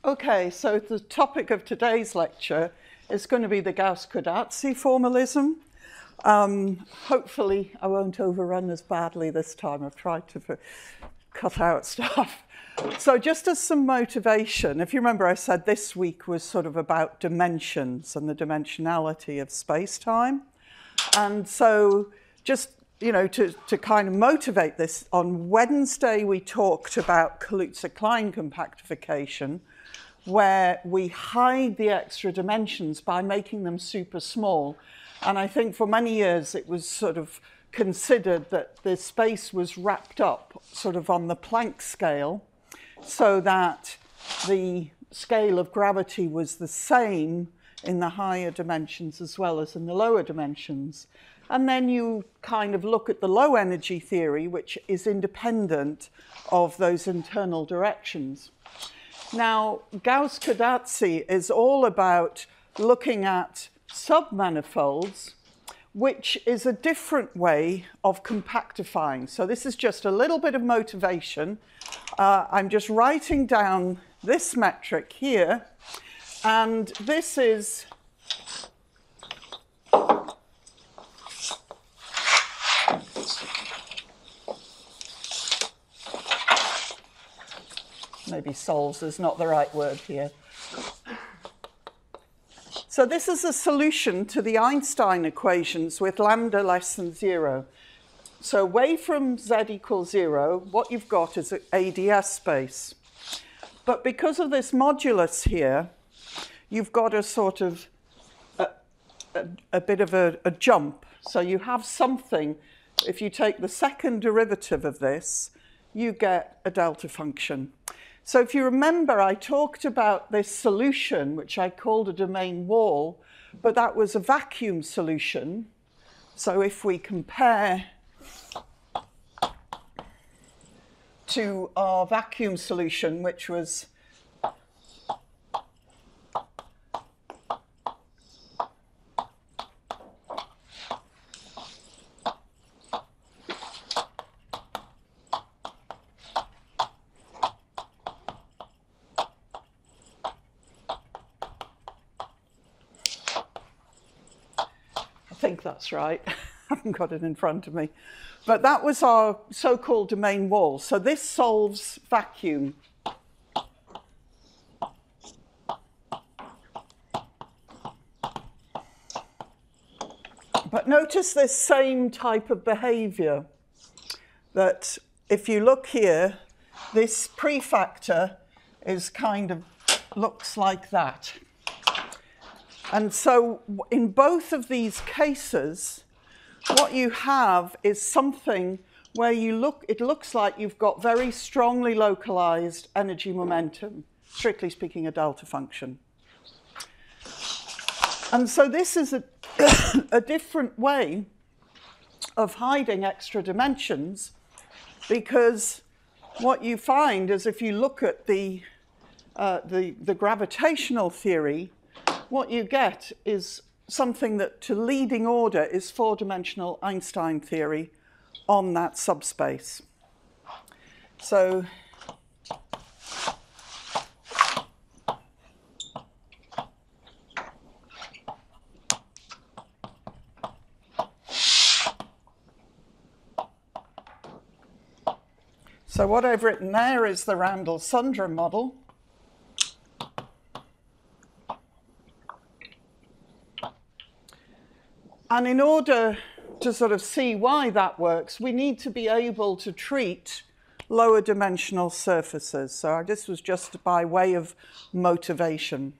Okay, so the topic of today's lecture is going to be the Gauss-Kordazzi formalism. Hopefully I won't overrun as badly this time. I've tried to cut out stuff. So just as some motivation, if you remember I said this week was sort of about dimensions and the dimensionality of space-time. And so just, to kind of motivate this, on Wednesday we talked about Kaluza-Klein compactification, where we hide the extra dimensions by making them super small. And I think for many years it was sort of considered that the space was wrapped up sort of on the Planck scale, so that the scale of gravity was the same in the higher dimensions as well as in the lower dimensions. And then you kind of look at the low energy theory, which is independent of those internal directions. Now, Gauss-Kordazzi is all about looking at submanifolds, which is a different way of compactifying. So this is just a little bit of motivation. I'm just writing down this metric here, and this is maybe solves is not the right word here. So this is a solution to the Einstein equations with lambda less than 0. So away from z equals 0, what you've got is an ADS space. But because of this modulus here, you've got a sort of a bit of a jump. So you have something, if you take the second derivative of this, you get a delta function. So if you remember, I talked about this solution, which I called a domain wall, but that was a vacuum solution. So if we compare to our vacuum solution, which was I think that's right. I haven't got it in front of me. But that was our so-called domain wall. So this solves vacuum. But notice this same type of behavior, that if you look here, this prefactor is kind of looks like that. And so in both of these cases, what you have is something where it looks like you've got very strongly localized energy momentum, strictly speaking, a delta function. And so this is a different way of hiding extra dimensions, because what you find is if you look at the gravitational theory, what you get is something that to leading order is four-dimensional Einstein theory on that subspace. So what I've written there is the Randall-Sundrum model. And in order to sort of see why that works, we need to be able to treat lower dimensional surfaces. So this was just by way of motivation.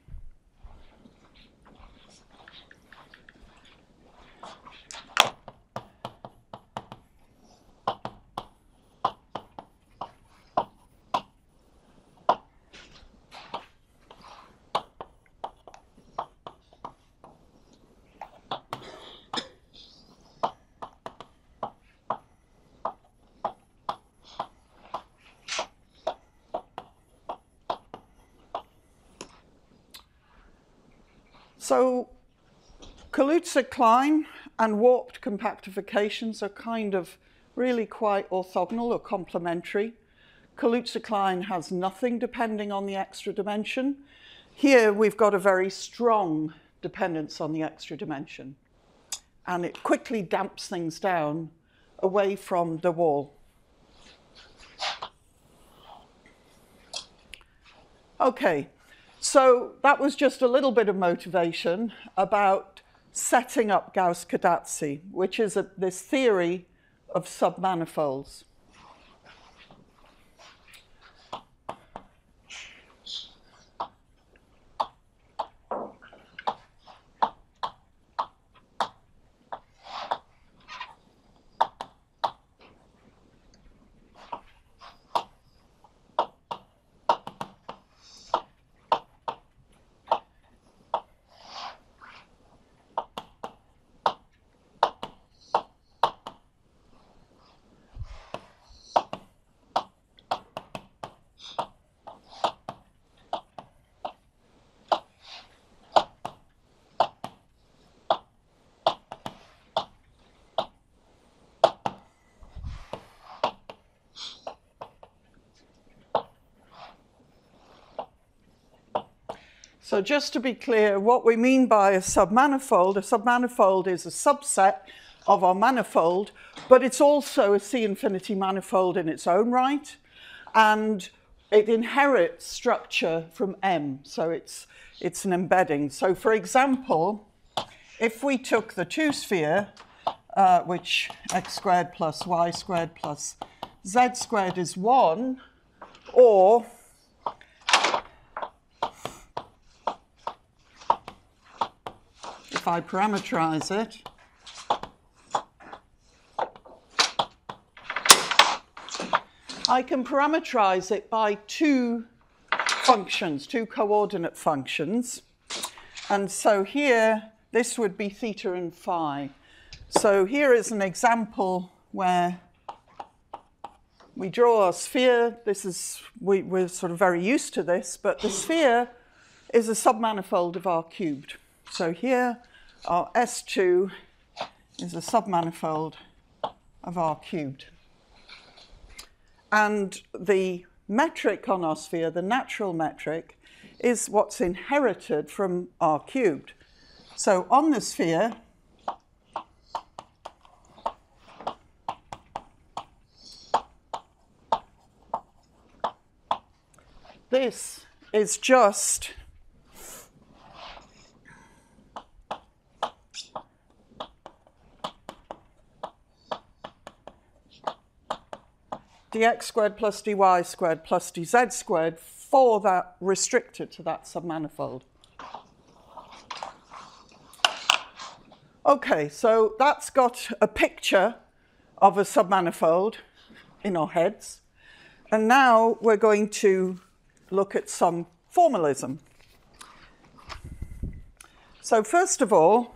So Kaluza-Klein and warped compactifications are kind of really quite orthogonal or complementary. Kaluza-Klein has nothing depending on the extra dimension. Here we've got a very strong dependence on the extra dimension, and it quickly damps things down away from the wall. Okay, so that was just a little bit of motivation about setting up Gauss-Kadatsky, which is this theory of submanifolds. So just to be clear, what we mean by a submanifold is a subset of our manifold, but it's also a C-infinity manifold in its own right, and it inherits structure from M, so it's an embedding. So for example, if we took the two-sphere, which x squared plus y squared plus z squared is 1, or if I parameterize it, I can parameterize it by two functions, two coordinate functions. And so here, this would be theta and phi. So here is an example where we draw a sphere. This is, we're sort of very used to this, but the sphere is a submanifold of R cubed. So here, our S2 is a submanifold of R cubed. And the metric on our sphere, the natural metric, is what's inherited from R cubed. So on the sphere, this is just dx squared plus dy squared plus dz squared for that, restricted to that submanifold. Okay, so that's got a picture of a submanifold in our heads. And now we're going to look at some formalism. So first of all,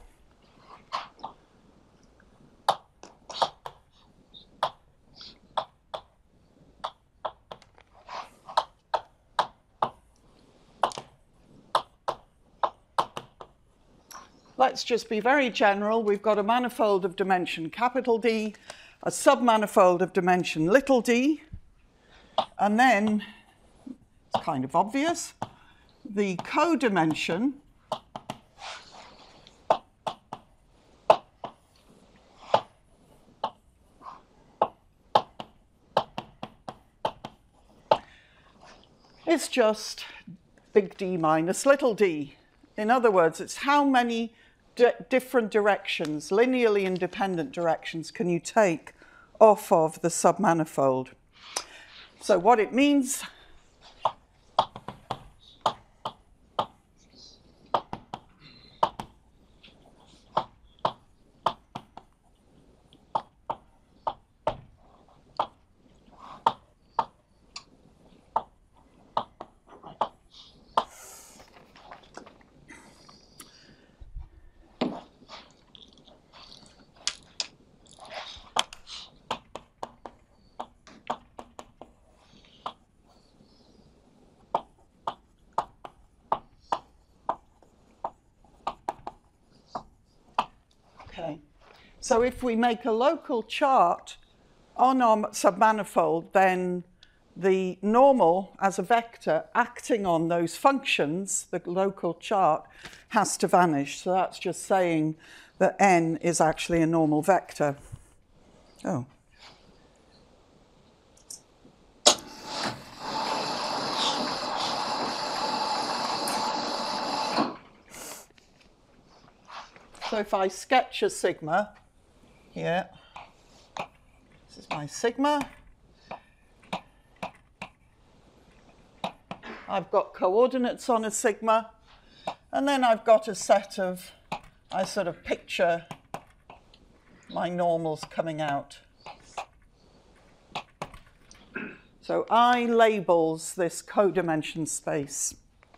let's just be very general. We've got a manifold of dimension capital D, a submanifold of dimension little d, and then, it's kind of obvious, the codimension is just big D minus little d. In other words, it's how many different directions, linearly independent directions, can you take off of the submanifold. So what it means, so if we make a local chart on our submanifold, then the normal as a vector acting on those functions, the local chart, has to vanish. So that's just saying that n is actually a normal vector. Oh. So if I sketch a sigma here, this is my sigma. I've got coordinates on a sigma, and then I've got a set of, I sort of picture my normals coming out. So I labels this codimension space.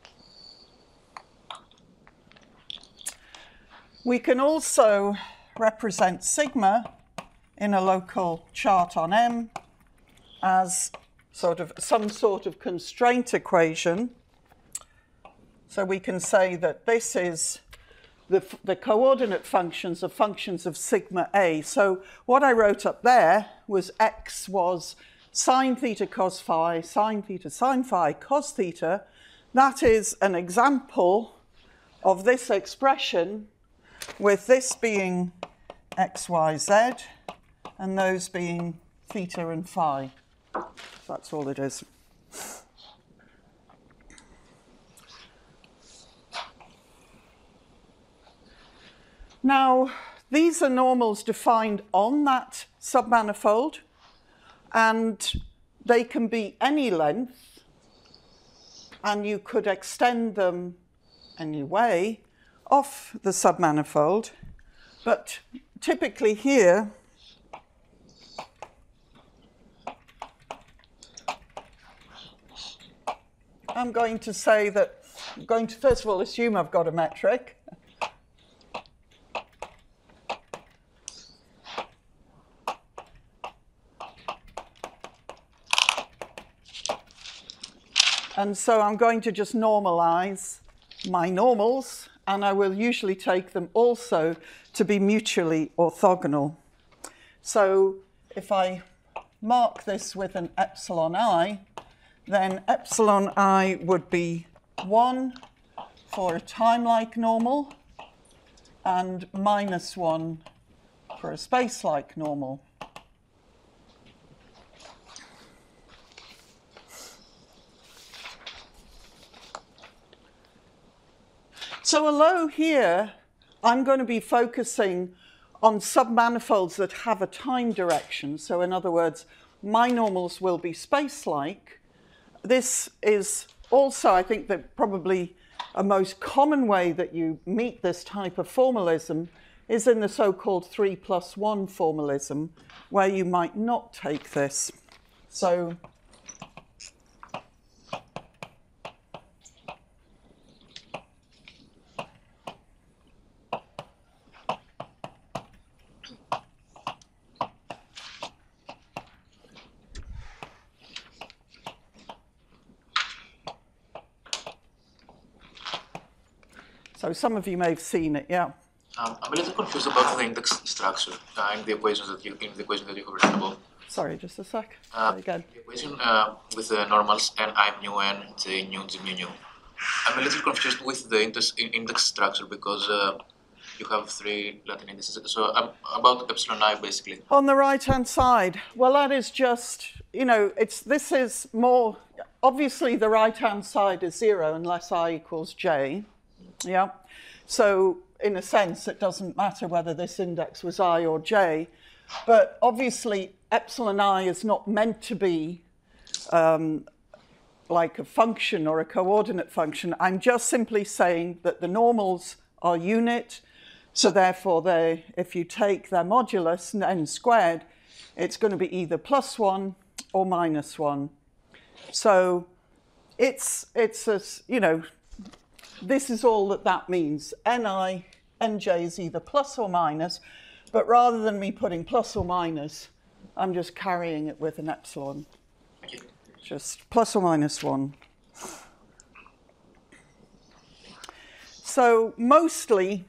We can also represent sigma in a local chart on M as some sort of constraint equation. So we can say that this is the coordinate functions are functions of sigma A. So what I wrote up there was x was sine theta cos phi, sine theta sine phi, cos theta. That is an example of this expression with this being x, y, z, and those being theta and phi. That's all it is. Now, these are normals defined on that submanifold, and they can be any length, and you could extend them any way off the submanifold, but typically here, I'm going to say that I'm going to first of all assume I've got a metric. And so I'm going to just normalize my normals, and I will usually take them also to be mutually orthogonal. So if I mark this with an epsilon I, then epsilon I would be 1 for a time-like normal and -1 for a space-like normal. So although here I'm going to be focusing on submanifolds that have a time direction, so in other words, my normals will be space-like, this is also, I think, that probably a most common way that you meet this type of formalism is in the so-called 3+1 formalism, where you might not take this. So some of you may have seen it, yeah. I'm a little confused about the index structure in the equation that you have written above. Sorry, just a sec. Again. The equation with the normals n I mu n j nu g mu nu. I'm a little confused with the index structure because you have 3 Latin indices. So about epsilon I basically. On the right-hand side, well, that is just, this is more, obviously the right-hand side is 0 unless I equals j. Yeah. So in a sense, it doesn't matter whether this index was I or j, but obviously epsilon I is not meant to be like a function or a coordinate function. I'm just simply saying that the normals are unit, so therefore if you take their modulus, n squared, it's going to be either +1 or -1. So it's a, this is all that means. Nj is either plus or minus, but rather than me putting plus or minus, I'm just carrying it with an epsilon. Just plus or -1. So mostly,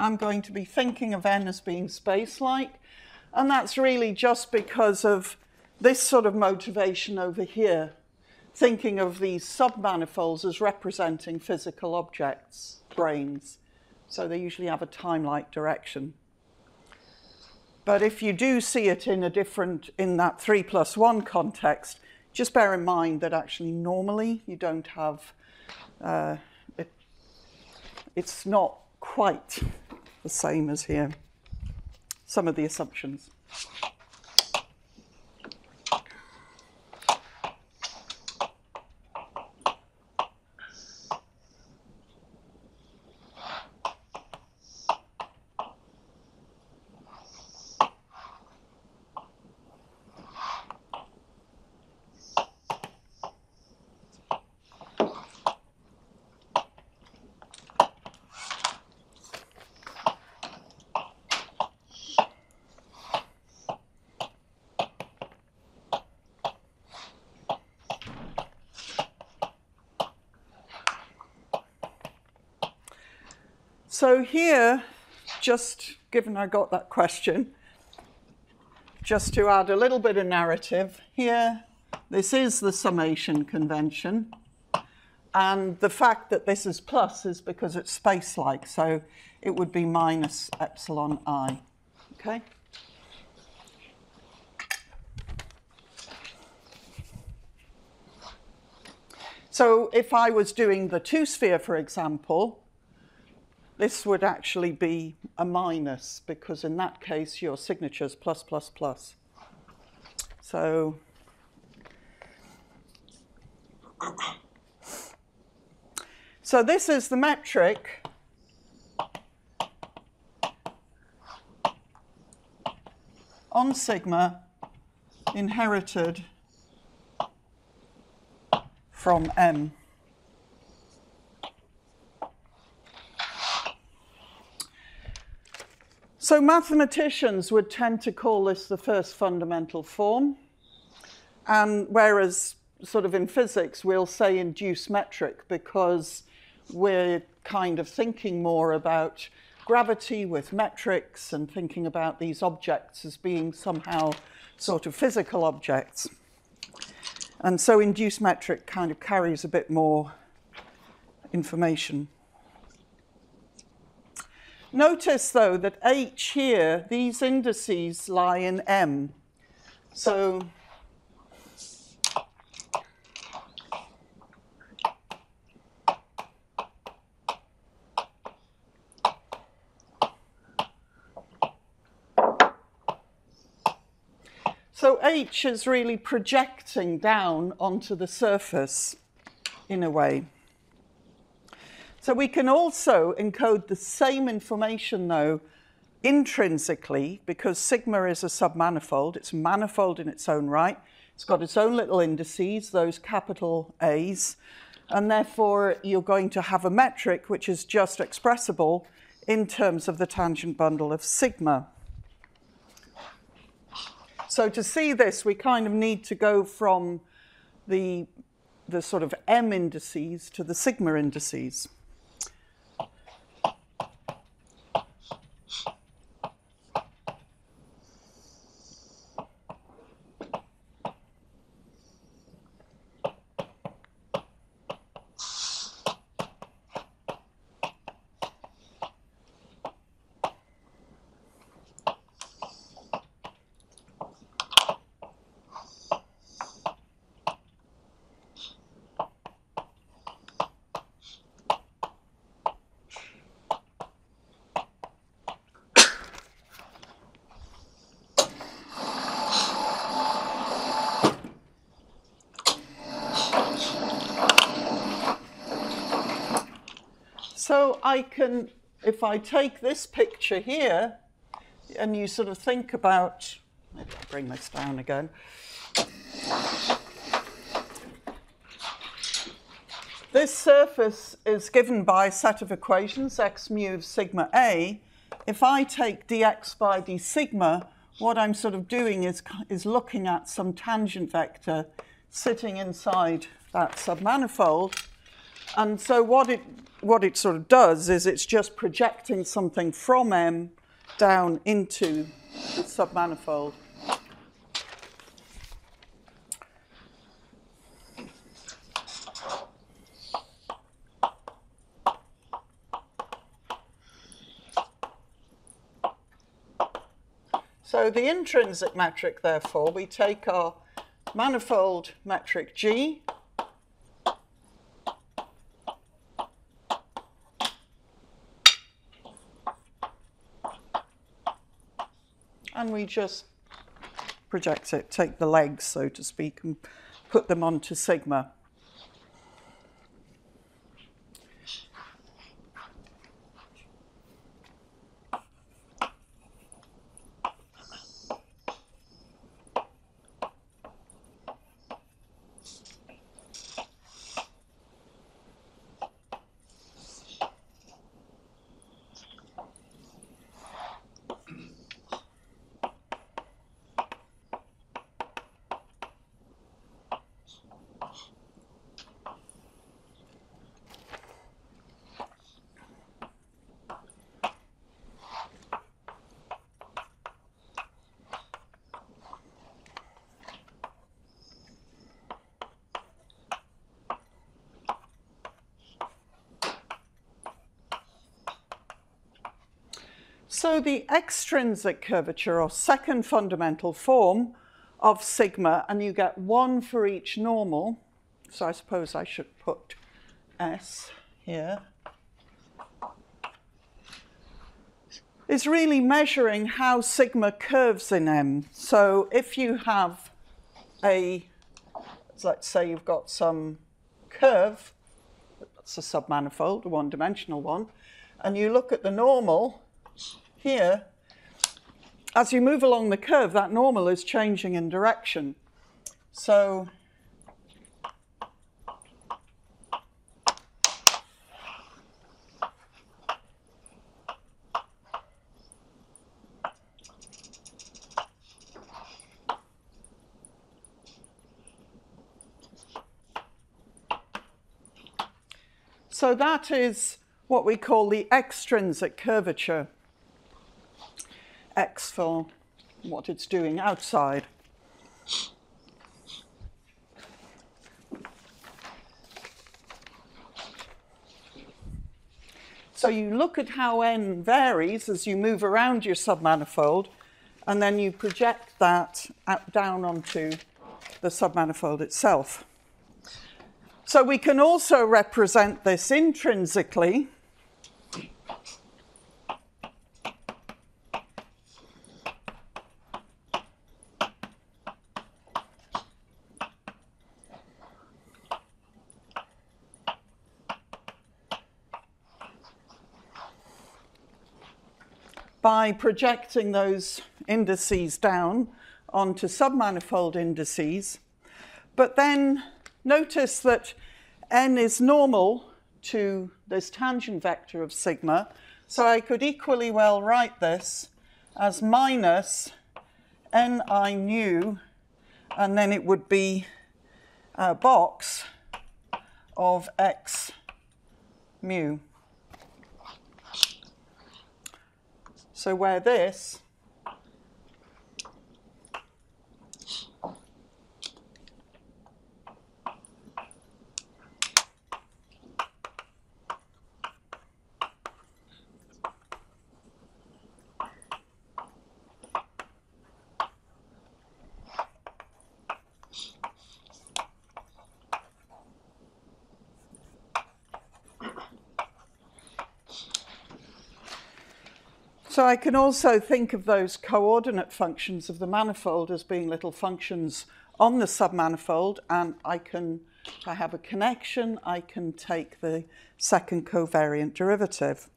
I'm going to be thinking of n as being space-like, and that's really just because of this sort of motivation over here, thinking of these submanifolds as representing physical objects, branes. So they usually have a time-like direction. But if you do see it in that 3+1 context, just bear in mind that actually normally you don't have, it's not quite the same as here. Some of the assumptions. So here, just given I got that question, just to add a little bit of narrative, here, this is the summation convention. And the fact that this is plus is because it's space-like, so it would be minus epsilon I, okay? So if I was doing the two-sphere, for example, this would actually be a minus, because in that case, your signature's plus, plus, plus. So this is the metric on sigma inherited from M. So mathematicians would tend to call this the first fundamental form, and whereas sort of in physics we'll say induced metric because we're kind of thinking more about gravity with metrics and thinking about these objects as being somehow sort of physical objects. And so induced metric kind of carries a bit more information. Notice, though, that H here, these indices lie in M. So H is really projecting down onto the surface in a way. So we can also encode the same information, though, intrinsically, because sigma is a submanifold. It's a manifold in its own right. It's got its own little indices, those capital A's, and therefore you're going to have a metric which is just expressible in terms of the tangent bundle of sigma. So to see this, we kind of need to go from the sort of M indices to the sigma indices. So I can, if I take this picture here, and you sort of think about, maybe I'll bring this down again. This surface is given by a set of equations, x mu of sigma a. If I take dx by d sigma, what I'm sort of doing is looking at some tangent vector sitting inside that submanifold. And so what it sort of does is it's just projecting something from M down into the submanifold. So the intrinsic metric, therefore, we take our manifold metric G, and we just project it, take the legs, so to speak, and put them onto sigma. So the extrinsic curvature, or second fundamental form of sigma, and you get one for each normal, so I suppose I should put S here, is really measuring how sigma curves in M. So if you have let's say you've got some curve, that's a submanifold, a one-dimensional one, and you look at the normal here, as you move along the curve, that normal is changing in direction. So that is what we call the extrinsic curvature. X for what it's doing outside. So you look at how N varies as you move around your submanifold, and then you project that down onto the submanifold itself. So we can also represent this intrinsically by projecting those indices down onto submanifold indices. But then notice that N is normal to this tangent vector of sigma, so I could equally well write this as minus Ni nu, and then it would be a box of X mu. So where this So I can also think of those coordinate functions of the manifold as being little functions on the submanifold, and if I have a connection, I can take the second covariant derivative.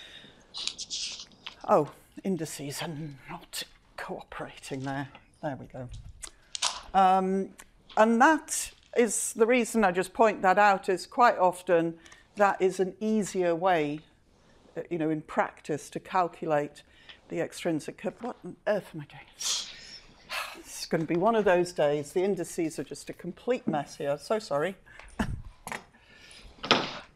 Oh, indices are not cooperating there. There we go. And that is the reason I just point that out, is quite often that is an easier way, in practice, to calculate the extrinsic curve. What on earth am I doing? It's going to be one of those days. The indices are just a complete mess here. So sorry.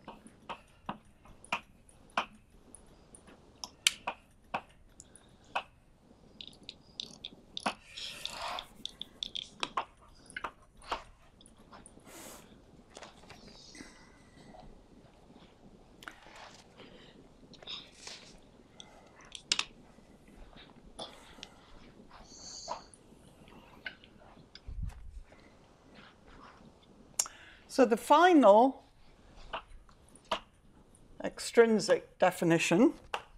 So the final extrinsic definition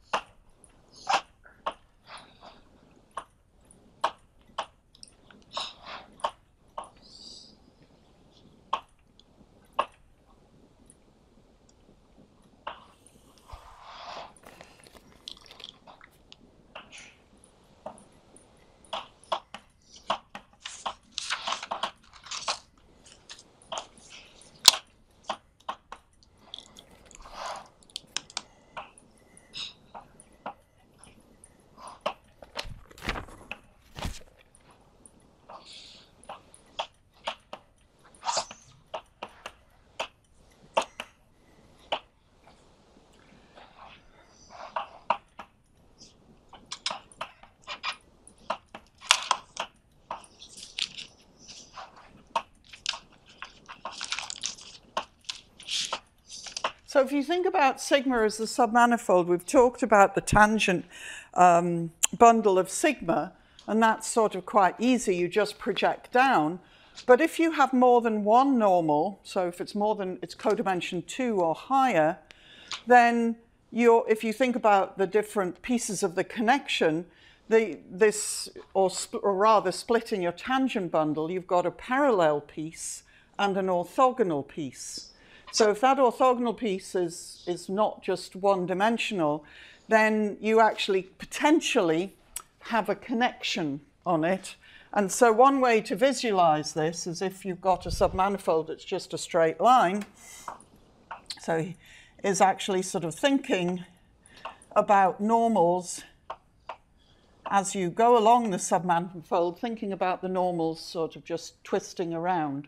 So if you think about sigma as the submanifold, we've talked about the tangent bundle of sigma, and that's sort of quite easy. You just project down. But if you have more than one normal, so if it's more than, it's codimension 2 or higher, then if you think about the different pieces of the connection, or rather splitting your tangent bundle, you've got a parallel piece and an orthogonal piece. So if that orthogonal piece is not just one-dimensional, then you actually potentially have a connection on it. And so one way to visualize this is if you've got a submanifold that's just a straight line. So is actually sort of thinking about normals as you go along the submanifold, thinking about the normals sort of just twisting around.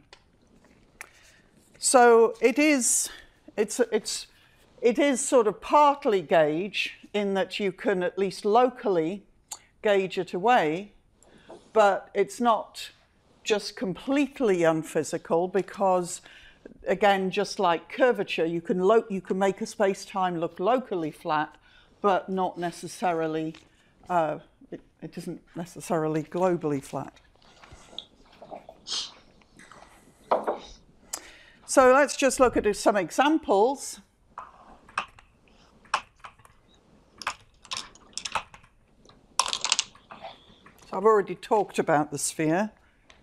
So it is sort of partly gauge in that you can at least locally gauge it away, but it's not just completely unphysical because, again, just like curvature, you can make a space-time look locally flat, but not necessarily, it isn't necessarily globally flat. So let's just look at some examples. So I've already talked about the sphere.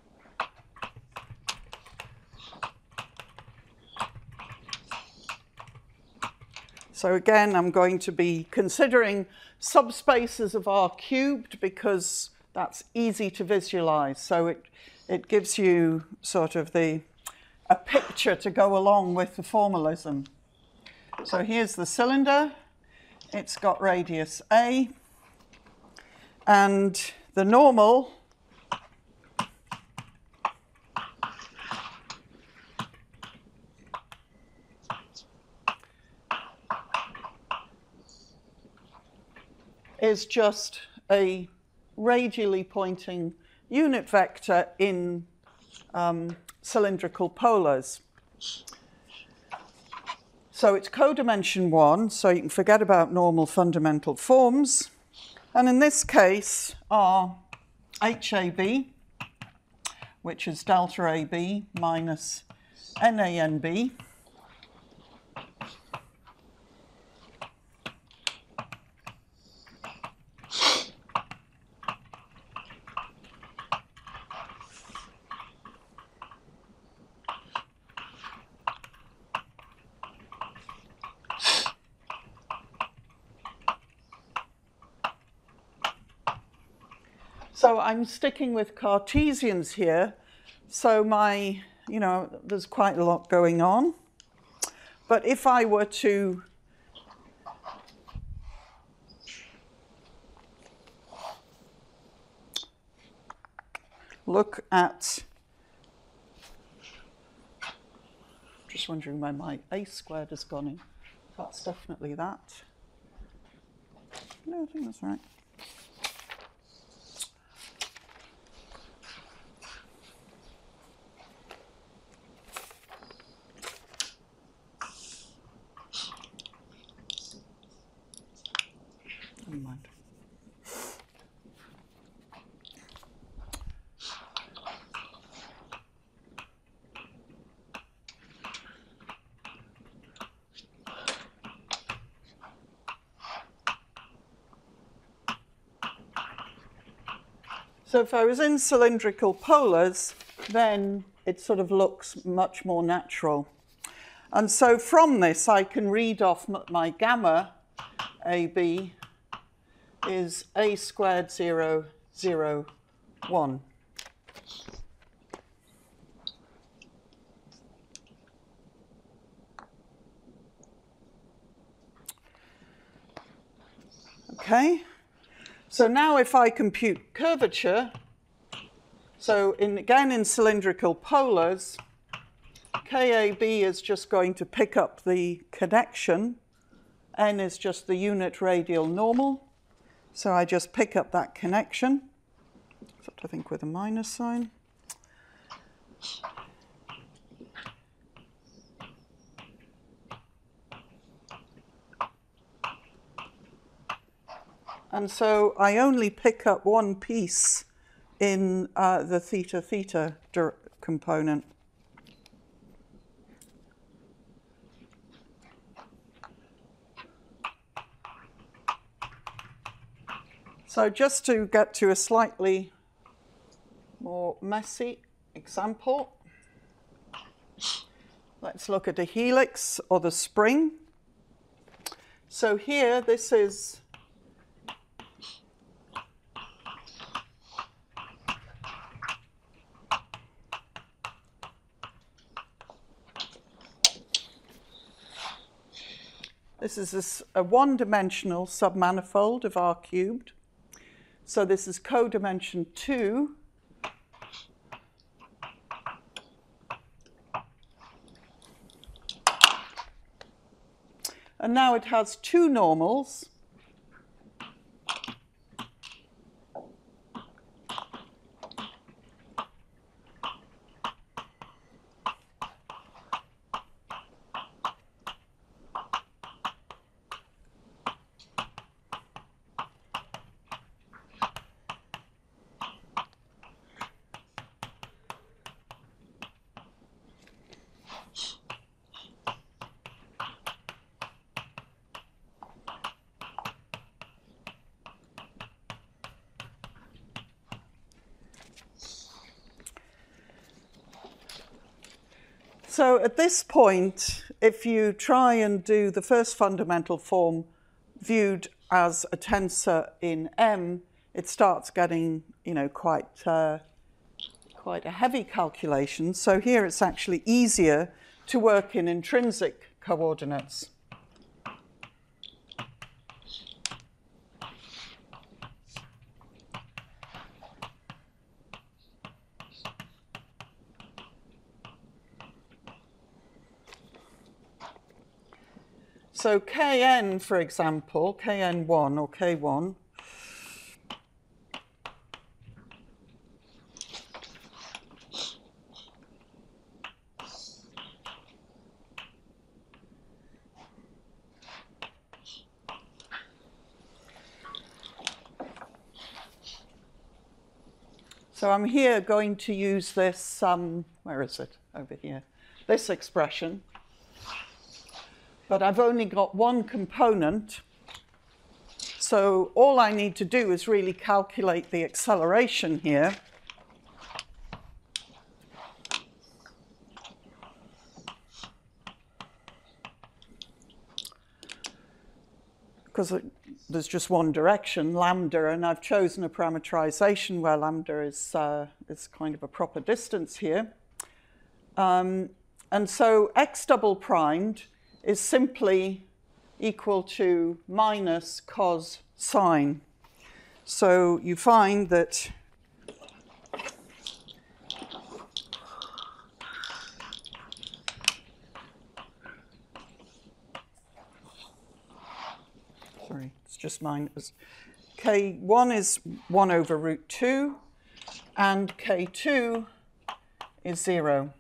So again, I'm going to be considering subspaces of R cubed because that's easy to visualize. So it gives you sort of a picture to go along with the formalism. So here's the cylinder. It's got radius A. And the normal is just a radially pointing unit vector in cylindrical polars. So it's codimension 1, so you can forget about normal fundamental forms. And in this case are HAB, which is delta AB minus NANB. So I'm sticking with Cartesians here. So there's quite a lot going on. But if I were to look at, just wondering where my A squared has gone in. That's definitely that. No, I think that's right. Never mind. So if I was in cylindrical polars, then it sort of looks much more natural. And so from this, I can read off my gamma AB is A squared 0, 0, 1. Okay, so now if I compute curvature, so again in cylindrical polars, KAB is just going to pick up the connection. N is just the unit radial normal. So I just pick up that connection, except I think with a minus sign. And so I only pick up one piece in the theta-theta component. So just to get to a slightly more messy example, let's look at a helix or the spring. So here, this is a one-dimensional submanifold of R cubed. So this is codimension 2. And now it has two normals. So at this point, if you try and do the first fundamental form viewed as a tensor in M, it starts getting, quite a heavy calculation. So here it's actually easier to work in intrinsic coordinates. So Kn, for example, Kn1 or K1, so I'm here going to use this, where is it? Over here. This expression. But I've only got one component, so all I need to do is really calculate the acceleration here. Because there's just one direction, lambda, and I've chosen a parameterization where lambda is kind of a proper distance here. And so x double primed is simply equal to minus cos sine. So you find that it's just minus. K1 is 1 over root 2, and K2 is 0.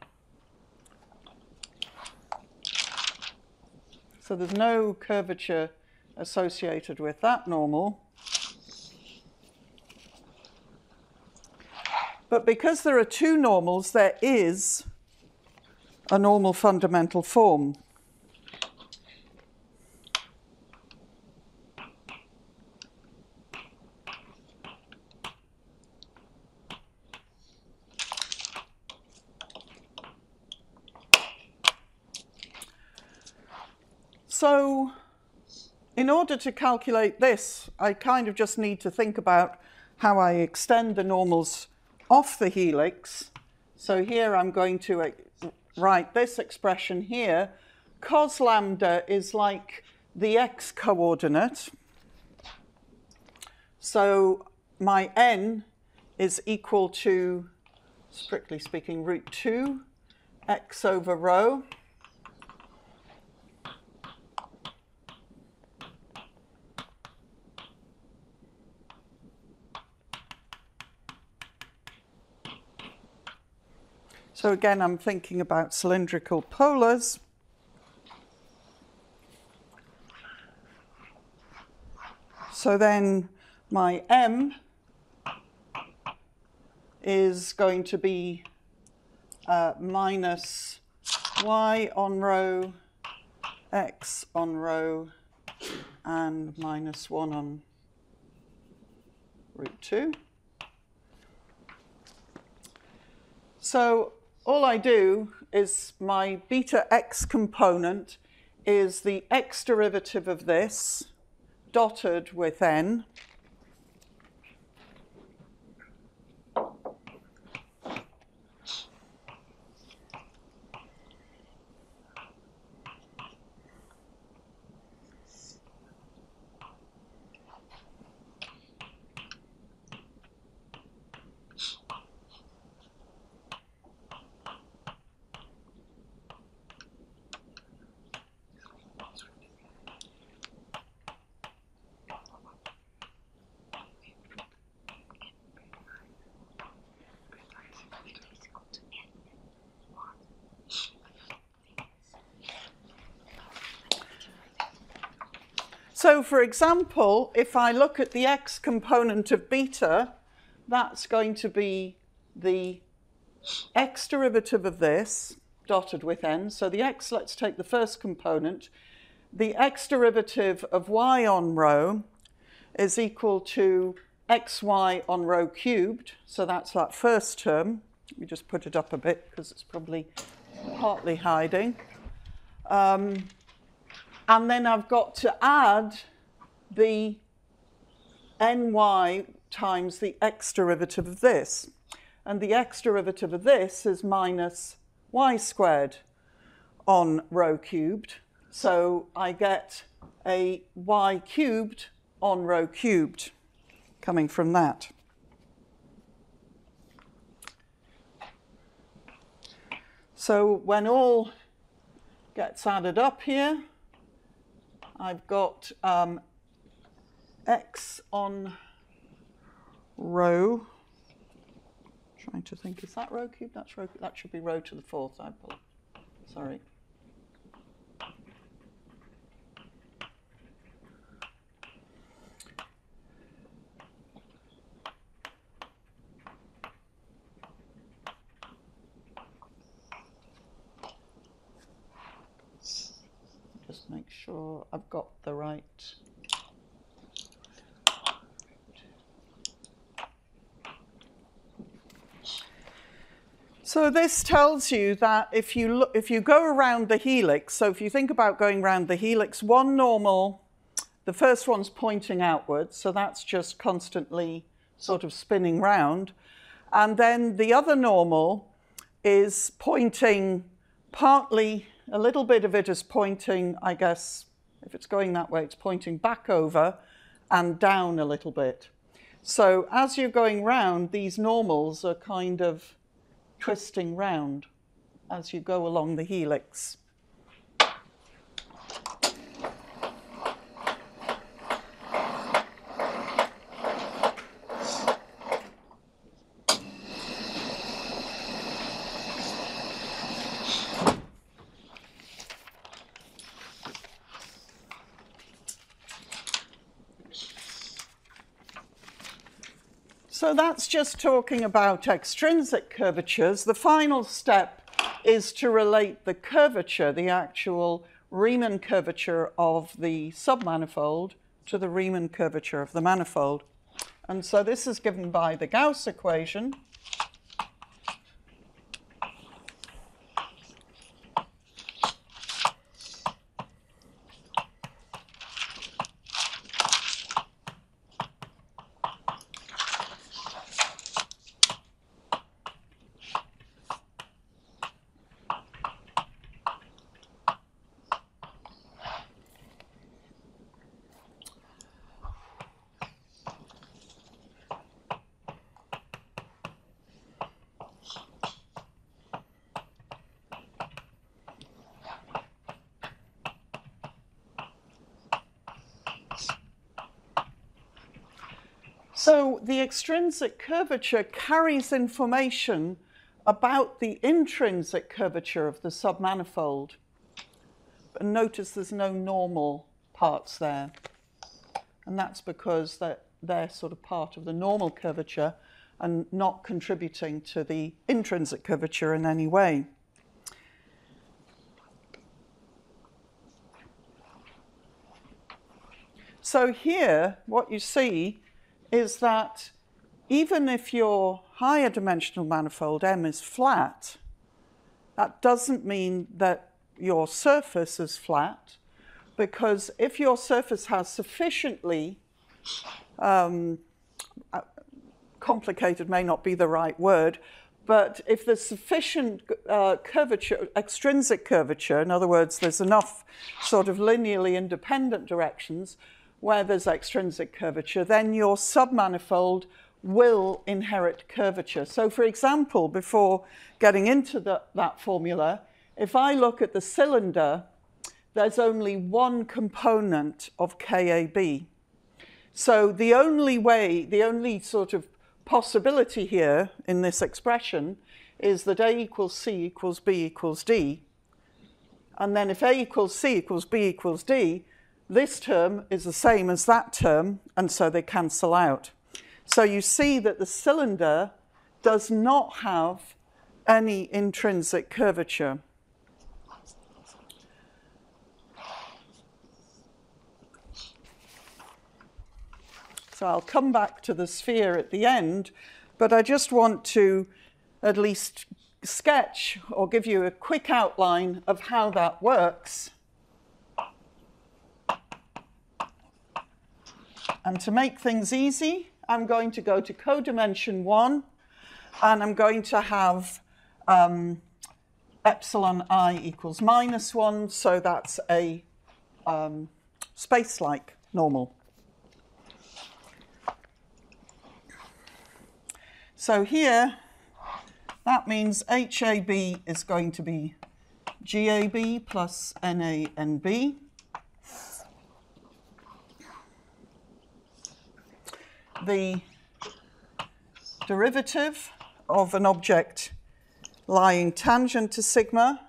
So there's no curvature associated with that normal. But because there are two normals, there is a normal fundamental form. So in order to calculate this, I kind of just need to think about how I extend the normals off the helix. So here I'm going to write this expression here. Cos lambda is like the x coordinate. So my n is equal to, strictly speaking, root 2 x over rho. So again, I'm thinking about cylindrical polars. So then my m is going to be minus y on rho, x on rho, and minus 1 on root 2. So all I do is my beta x component is the x derivative of this, dotted with n. So for example, if I look at the x component of beta, that's going to be the x derivative of this, dotted with n. So the x, let's take the first component. The x derivative of y on rho is equal to xy on rho cubed. So that's that first term. Let me just put it up a bit because it's probably partly hiding. And then I've got to add the ny times the x derivative of this. And the x derivative of this is minus y squared on rho cubed. So I get a y cubed on rho cubed coming from that. So when all gets added up here, I've got x on rho. Trying to think, is that rho cubed? That's rho. That should be rho to the fourth. Sorry. Just make sure I've got the right. So this tells you that if you go around the helix, so if you think about going around the helix, one normal, the first one's pointing outwards, so that's just constantly sort of spinning round. And then the other normal is pointing partly, a little bit of it is pointing, I guess, if it's going that way, it's pointing back over and down a little bit. So as you're going round, these normals are kind of twisting round as you go along the helix. So that's just talking about extrinsic curvatures. The final step is to relate the curvature, the actual Riemann curvature of the submanifold, to the Riemann curvature of the manifold. And so this is given by the Gauss equation. So the extrinsic curvature carries information about the intrinsic curvature of the submanifold. And notice there's no normal parts there. And that's because they're sort of part of the normal curvature and not contributing to the intrinsic curvature in any way. So here, what you see is that even if your higher dimensional manifold M is flat, that doesn't mean that your surface is flat, because if your surface has sufficiently complicated may not be the right word, but if there's sufficient curvature, extrinsic curvature, in other words, there's enough sort of linearly independent directions where there's extrinsic curvature, then your submanifold will inherit curvature. So for example, before getting into that formula, if I look at the cylinder, there's only one component of KAB. So the only sort of possibility here in this expression is that A equals C equals B equals D. And then if A equals C equals B equals D, this term is the same as that term, and so they cancel out. So you see that the cylinder does not have any intrinsic curvature. So I'll come back to the sphere at the end, but I just want to at least sketch or give you a quick outline of how that works. And to make things easy, I'm going to go to codimension 1, and I'm going to have epsilon I equals -1, so that's a space-like normal. So here, that means HAB is going to be GAB plus NANB. The derivative of an object lying tangent to sigma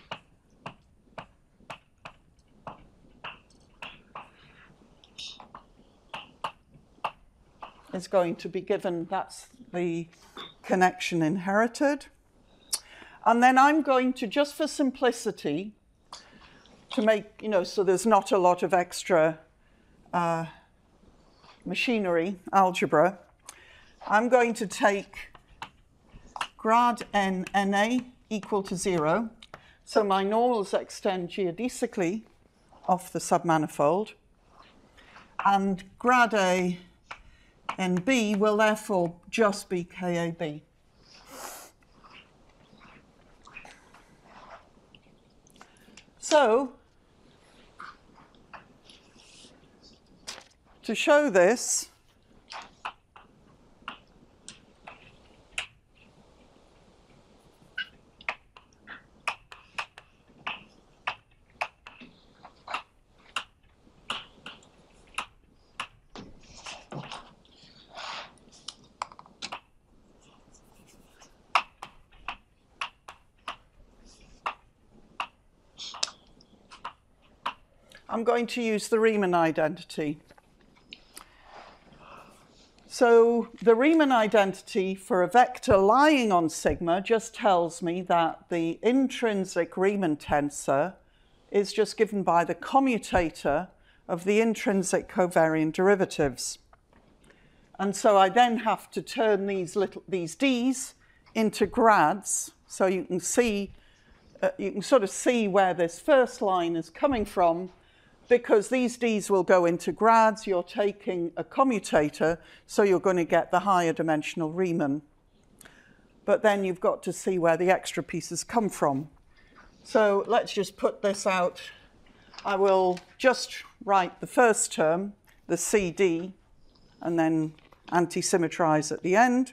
is going to be given, that's the connection inherited. And then I'm going to, just for simplicity, to make, so there's not a lot of extra machinery, algebra, I'm going to take grad n NA equal to 0. So my normals extend geodesically off the submanifold. And grad A NB will therefore just be KAB. So, to show this, I'm going to use the Riemann identity. So the Riemann identity for a vector lying on sigma just tells me that the intrinsic Riemann tensor is just given by the commutator of the intrinsic covariant derivatives. And so I then have to turn these d's into grads, so you can see, you can sort of see where this first line is coming from. Because these d's will go into grads, you're taking a commutator, so you're going to get the higher dimensional Riemann. But then you've got to see where the extra pieces come from. So let's just put this out. I will just write the first term, the CD, and then anti-symmetrize at the end.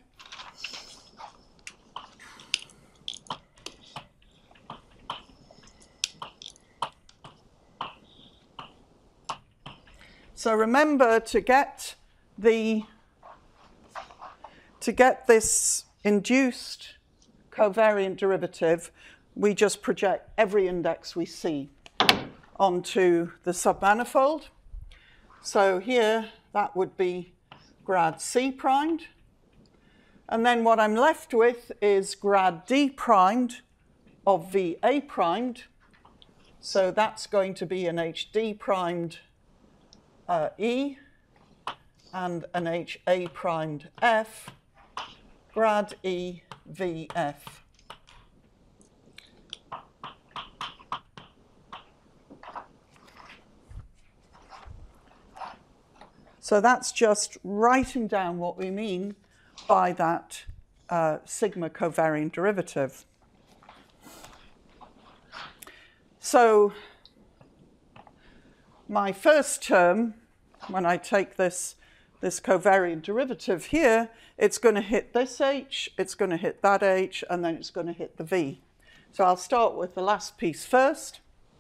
So remember, to get the to get this induced covariant derivative, we just project every index we see onto the submanifold. So here, that would be grad C primed. And then what I'm left with is grad D primed of VA primed. So that's going to be an HD primed E and an HA primed F, grad E VF. So that's just writing down what we mean by that sigma covariant derivative. So my first term, when I take this covariant derivative here, it's going to hit this H, it's going to hit that H, and then it's going to hit the V. So I'll start with the last piece first.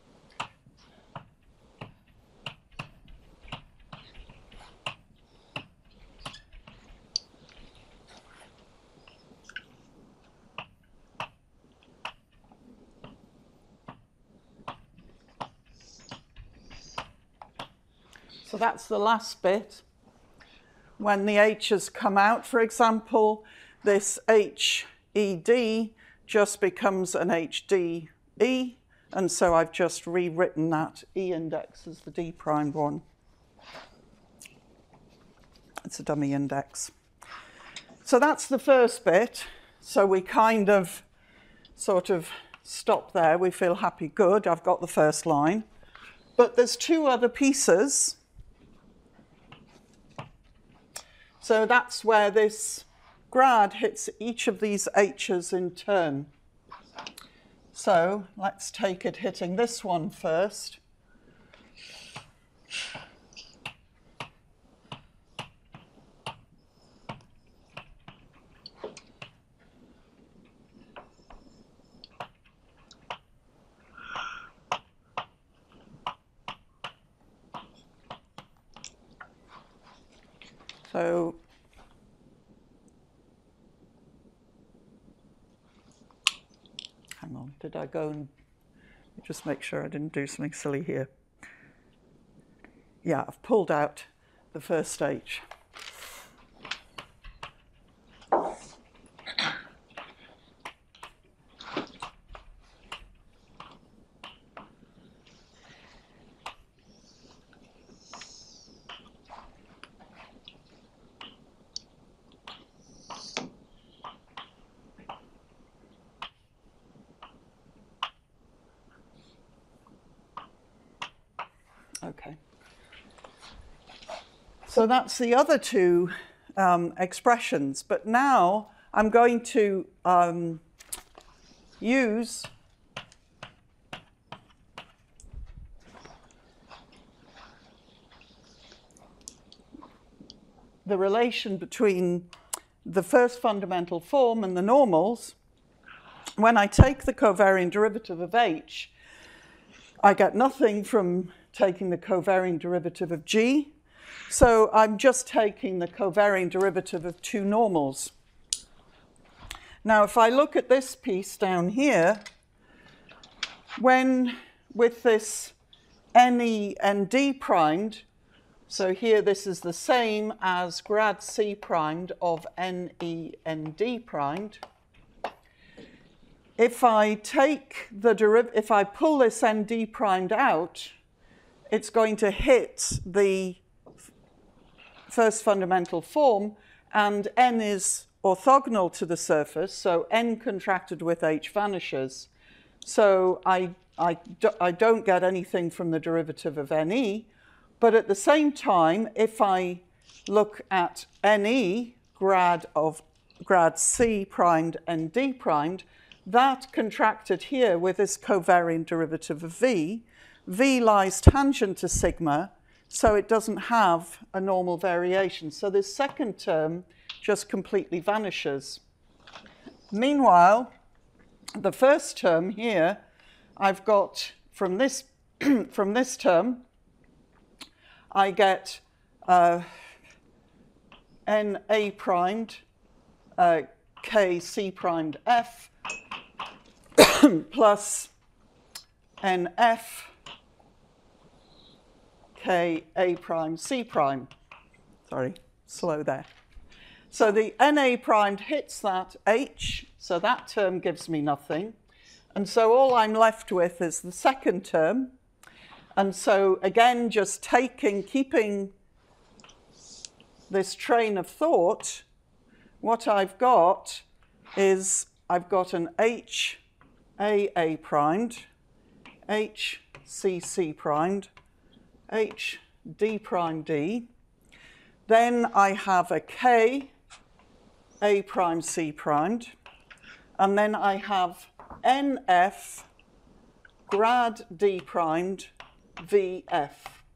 So that's the last bit. When the H's come out, for example, this HED just becomes an HDE, and so I've just rewritten that E index as the D primed one. It's a dummy index. So that's the first bit. So we kind of sort of stop there. We feel happy, good, I've got the first line. But there's two other pieces. So that's where this grad hits each of these H's in turn. So let's take it hitting this one first. So hang on, did I go and just make sure I didn't do something silly here? Yeah, I've pulled out the first H. Okay. So that's the other two expressions. But now I'm going to use the relation between the first fundamental form and the normals. When I take the covariant derivative of H, I get nothing from taking the covariant derivative of G. So I'm just taking the covariant derivative of two normals. Now, if I look at this piece down here, when with this NE-ND primed, so here this is the same as grad C primed of NE-ND primed. If I take the if I pull this ND primed out, it's going to hit the first fundamental form, and N is orthogonal to the surface, so N contracted with H vanishes. So I don't get anything from the derivative of NE, but at the same time, if I look at NE, grad C primed and D primed, that contracted here with this covariant derivative of V. V lies tangent to sigma, so it doesn't have a normal variation. So this second term just completely vanishes. Meanwhile, the first term here, I've got from this from this term, I get NA primed K C primed F plus NF K A prime C prime. Sorry, slow there. So the NA primed hits that H, so that term gives me nothing. And so all I'm left with is the second term. And so again, just keeping this train of thought, what I've got is I've got an H A primed, H C primed, H D prime D. Then I have a K A prime C primed, and then I have NF grad D primed VF.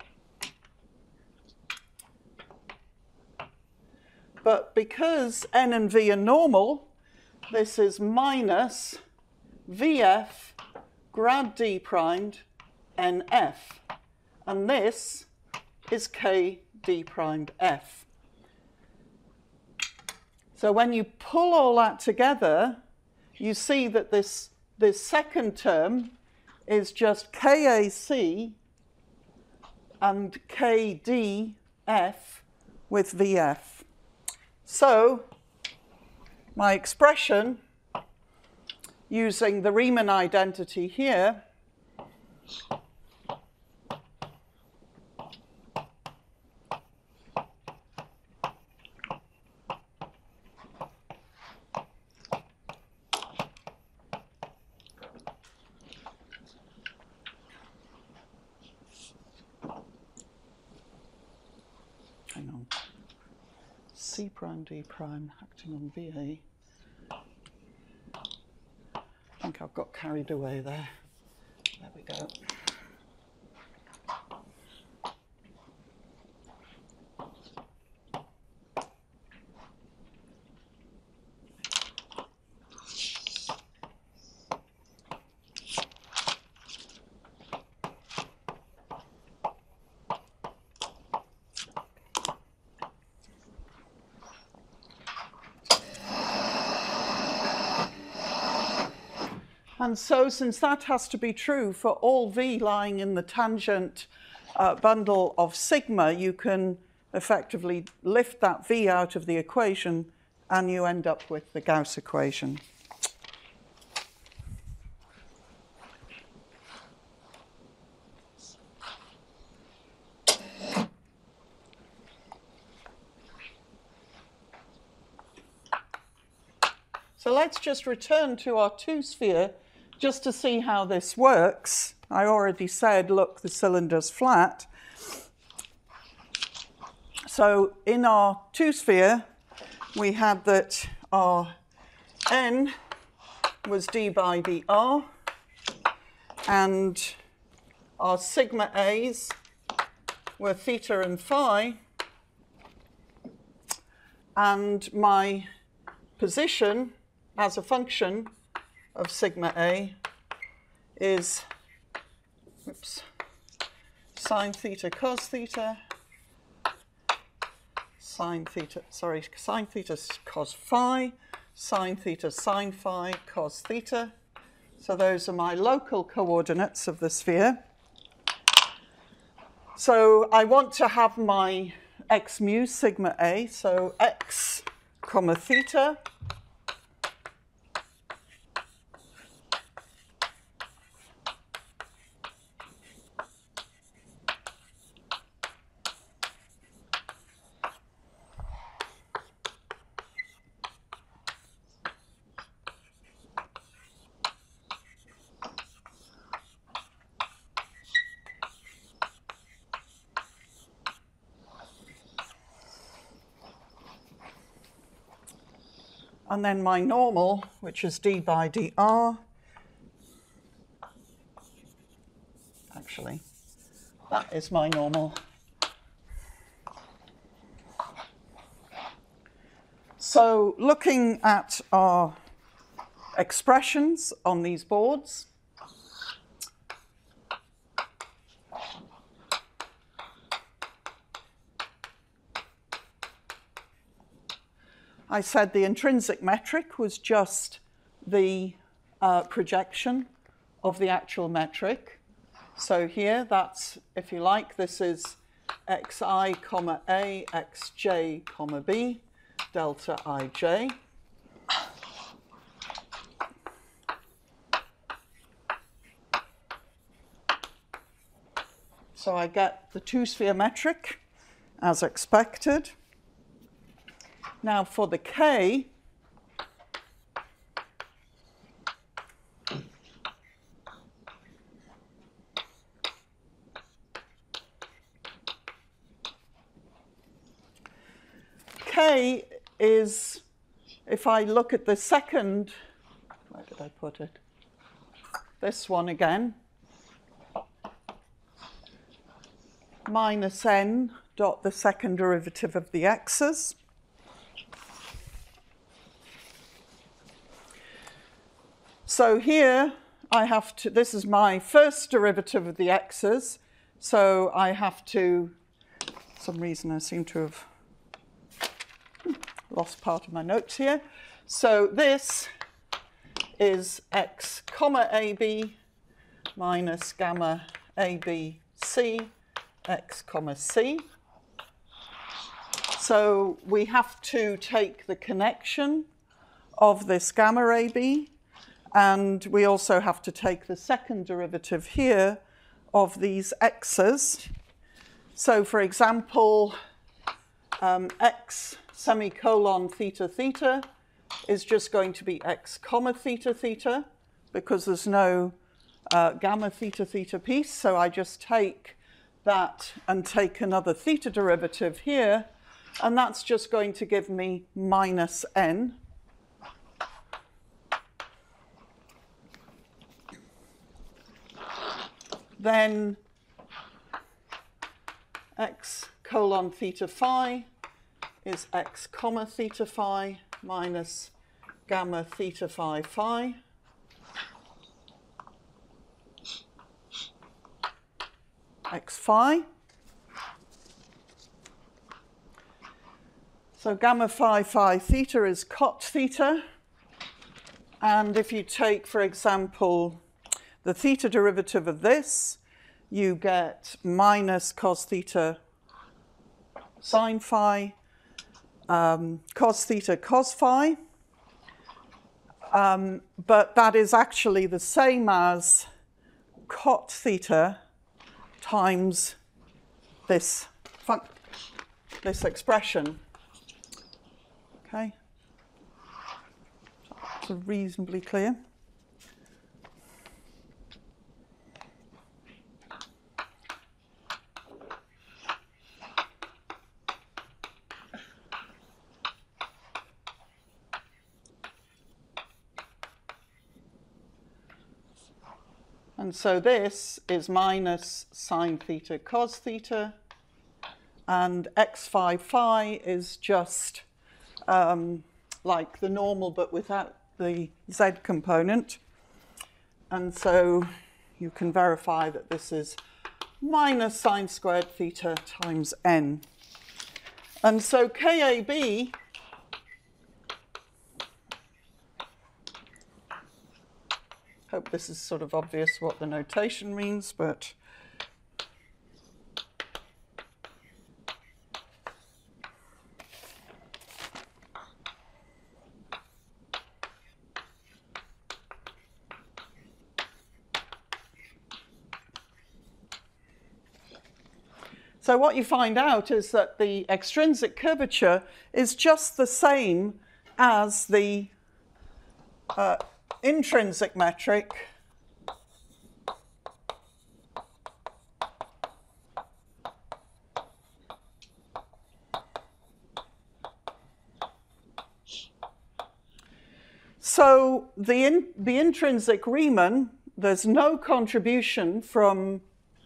But because N and V are normal, this is minus VF grad D primed NF. And this is K D primed F. So when you pull all that together, you see that this second term is just KAC and KDF with VF. So my expression using the Riemann identity here C prime D prime acting on VA. I think I've got carried away there. There we go. And so since that has to be true for all V lying in the tangent bundle of sigma, you can effectively lift that V out of the equation and you end up with the Gauss equation. So let's just return to our two-sphere just to see how this works. I already said, look, the cylinder's flat. So in our two-sphere, we had that our n was d by dr, and our sigma a's were theta and phi, and my position as a function of sigma a is sine theta cos theta, sine theta cos phi, sine theta sine phi cos theta. So those are my local coordinates of the sphere. So I want to have my x mu sigma a, so x comma theta and then my normal, which is d by dr. Actually, that is my normal. So looking at our expressions on these boards, I said the intrinsic metric was just the projection of the actual metric. So here, that's, if you like, this is xi comma a, xj comma b, delta ij. So I get the two-sphere metric as expected. Now for the k, k is, if I look at the second, where did I put it? This one again. Minus n dot the second derivative of the x's. So here I have to, this is my first derivative of the x's, so I have to, for some reason I seem to have lost part of my notes here. So this is x comma ab minus gamma abc x comma c. So we have to take the connection of this gamma ab, and we also have to take the second derivative here of these x's. So for example, x semicolon theta theta is just going to be x comma theta theta, because there's no gamma theta theta piece, so I just take that and take another theta derivative here, and that's just going to give me minus n. Then x colon theta phi is x comma theta phi minus gamma theta phi phi. X phi. So gamma phi phi theta is cot theta. And if you take, for example, the theta derivative of this, you get minus cos theta sine phi, cos theta cos phi. But that is actually the same as cot theta times this expression. Okay? So reasonably clear. And so this is minus sine theta cos theta, and x phi phi is just like the normal but without the z component. And so you can verify that this is minus sine squared theta times n. And so KAB hope this is sort of obvious what the notation means, but so what you find out is that the extrinsic curvature is just the same as the intrinsic metric so the intrinsic Riemann, there's no contribution from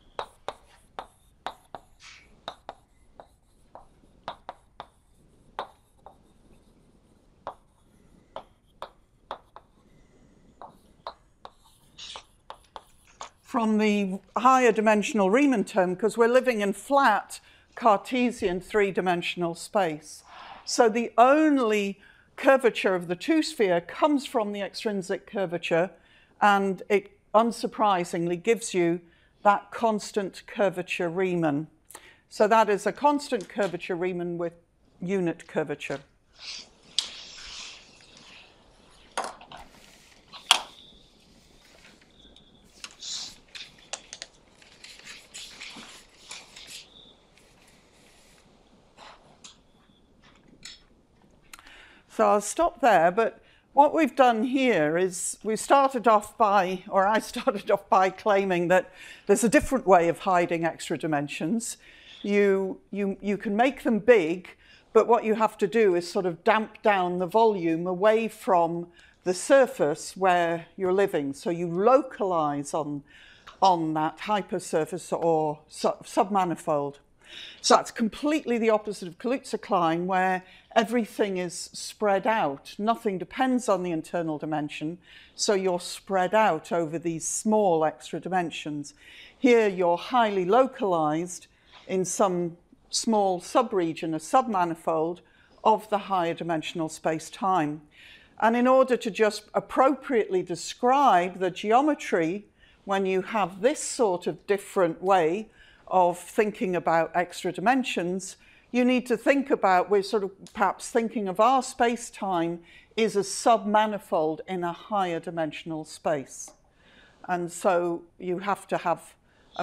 the higher dimensional Riemann term, because we're living in flat Cartesian three-dimensional space. So the only curvature of the two-sphere comes from the extrinsic curvature, and it unsurprisingly gives you that constant curvature Riemann. So that is a constant curvature Riemann with unit curvature. So I'll stop there, but what we've done here is we started off by, or I started off by claiming that there's a different way of hiding extra dimensions. You can make them big, but what you have to do is sort of damp down the volume away from the surface where you're living. So you localize on that hypersurface or submanifold. So that's completely the opposite of Kaluza-Klein, where everything is spread out. Nothing depends on the internal dimension, so you're spread out over these small extra dimensions. Here you're highly localized in some small subregion, a submanifold of the higher dimensional space-time. And in order to just appropriately describe the geometry, when you have this sort of different way of thinking about extra dimensions, you need to think about, we're sort of perhaps thinking of our space-time is a submanifold in a higher dimensional space. And so you have to have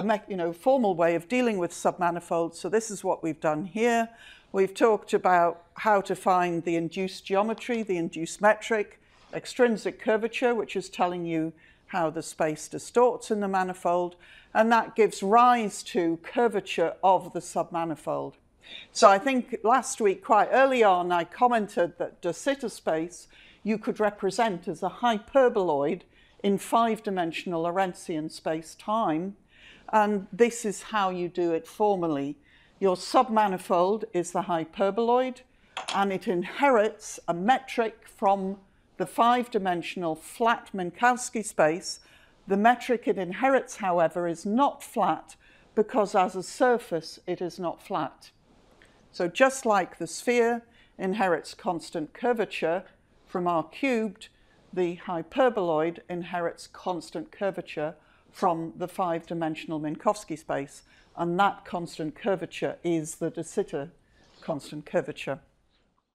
a formal way of dealing with submanifolds. So this is what we've done here. We've talked about how to find the induced geometry, the induced metric, extrinsic curvature, which is telling you how the space distorts in the manifold, and that gives rise to curvature of the submanifold. So I think last week, quite early on, I commented that de Sitter space you could represent as a hyperboloid in five-dimensional Lorentzian space-time, and this is how you do it formally. Your submanifold is the hyperboloid, and it inherits a metric from the five-dimensional flat Minkowski space. The metric it inherits, however, is not flat because as a surface it is not flat. So just like the sphere inherits constant curvature from R cubed, the hyperboloid inherits constant curvature from the five-dimensional Minkowski space, and that constant curvature is the de Sitter constant curvature.